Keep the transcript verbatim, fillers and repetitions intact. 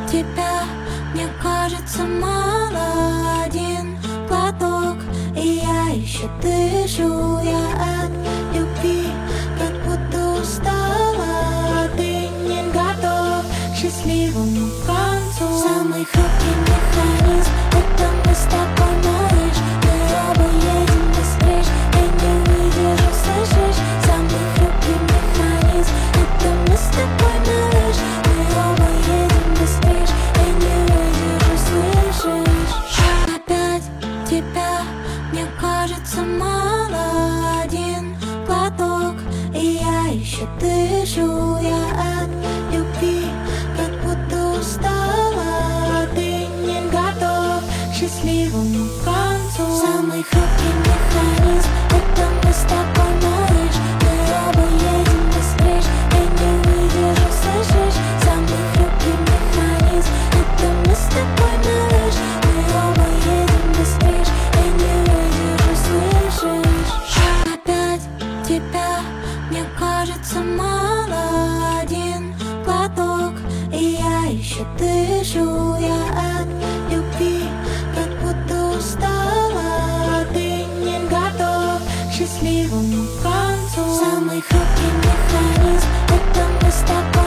тебя, мне кажется, мало. Один глоток, и я еще дышу. Я от любви как будто устала. Ты не готов к счастливому концу. Самый хрупкий механизм — это мы с тобой, малыш. Мы оба едем быстрее, я не выдержу, слышишь? Самый хрупкий механизм — это мы с тобой, малыш. Мы оба едем быстрее, я не выдержу, слышишь? Опять тебя, мне кажется, мало. Один глоток, и я еще дышу. Я от любви как будто устала. Ты не готов к счастливому концу. Самый хрупкий механизм — это мы с тобой, малыш. Мы оба едем быстрее, я не выдержу, слышишь? Самый хрупкий механизм — это мы с тобой, малыш. Мы оба едем быстрее, я не выдержу, слышишь? Опять тебя, мне кажется, мало. Один глоток, и я еще дышу. Я от любви как будто устала. Ты не готов к счастливому концу. Самый хрупкий механизм — это мы с тобой.